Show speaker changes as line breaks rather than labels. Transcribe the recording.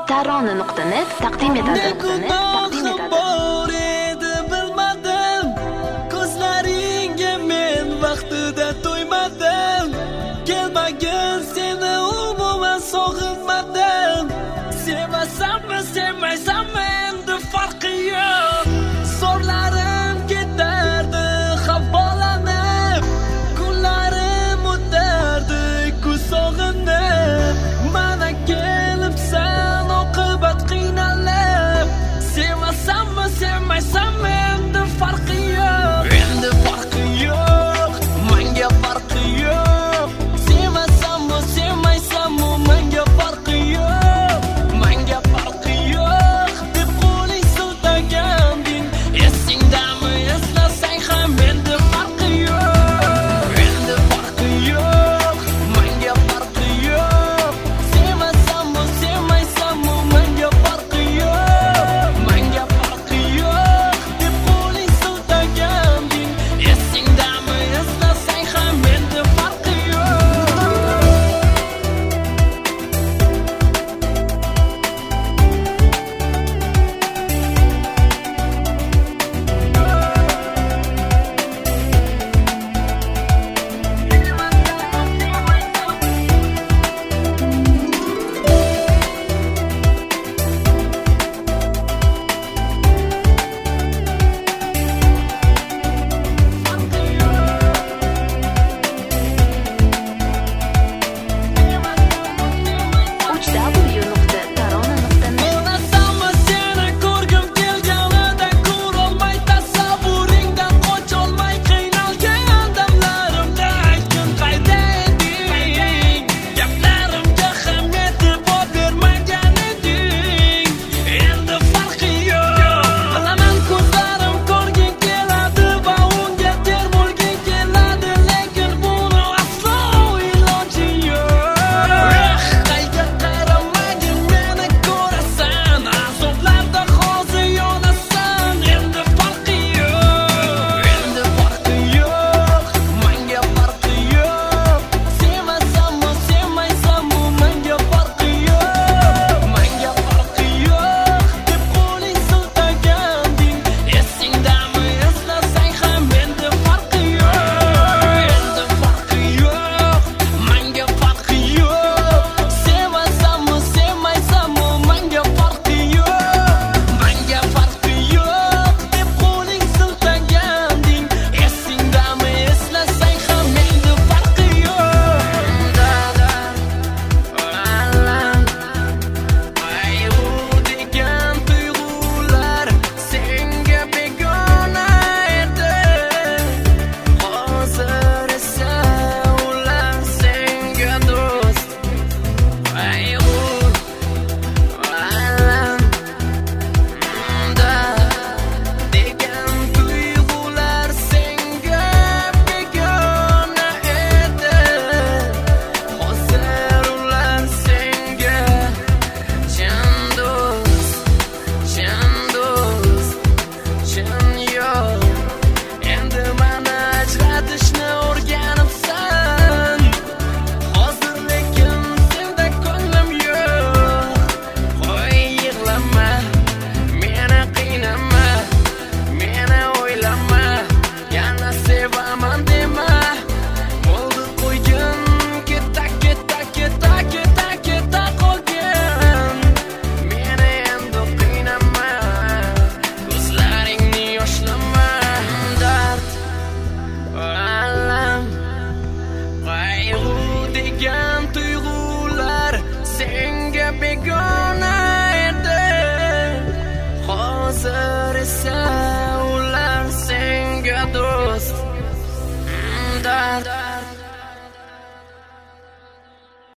Tarona.net taqdim etadi.
Bor edi bilmadim, ko'zlaringga men vaqtida to'ymadim. Kelmagin seni umuman sog'inmadim. Sevasanmi sevmaysanmi endi farqi yo'q. So'rlarim ketardi havolanib, kunlarim o'tardi ko'z sog'inib. Mana kelibsan oqibat qiynalib. Sevasanmi sevmaysanmi endi farqi yo'q. Endi farqi yo'q, menga farqi yo'q. Sevasanmi sevmaysanmi menga farqi yo'q. Menga farqi yo'q deb qo'ling siltaganding. Esingdami eslasang ham endi farqi yo'q. Endi farqi yo'q, menga farqi yo'q. Sevasanmi sevmaysanmi menga farqi yo'q. Menga farqi yo'q deb qo'ling siltaganding. Esingdami eslasang ham endi farqi yo'q.
www.tarona.net
Bilasanmi seni ko'rgim kelganida ko'rolmay tasavvuringdan qocholmay qiynalgan damlarimda aytgin qayda eding. Gaplarimga ham e'tibor bermagan eding. Endi farqi yo'q. Bilaman ko'zlarim ko'rging keladi va unga termulging keladi, lekin buni aslo iloji yo'q. Qayga qaramagin meni ko'rasan, azoblarda hozir yonasan. Endi farqi yo'q, endi farqi yo'q, menga farqi yo'q. Sevasanmi sevmaysanmi menga farqi yo'q. Menga farqi yo'q deb qo'ling siltaganding. Esingdami eslasang ham endi farqi yo'q. Endi farqi yo'q, menga farqi yo'q. Sevasanmi sevmaysanmi menga farqi yo'q. Menga farqi yo'q deb qo'ling siltaganding. Esingdami eslasang ham endi farqi yo'q. Ayrı degan tuyg'ular senga begona edi. Hozir esa ular senga do'st. Ayrı degan tuyg'ular senga begona edi. Hozir ular senga chin do'st, chin do'st, chin yo'q. Endi mani ajratishni o'rganibsan. Hozir lekin senda ko'nglim yo'q. Qo'y yig'lama, meni qiynama, meni o'ylama. Yana sevaman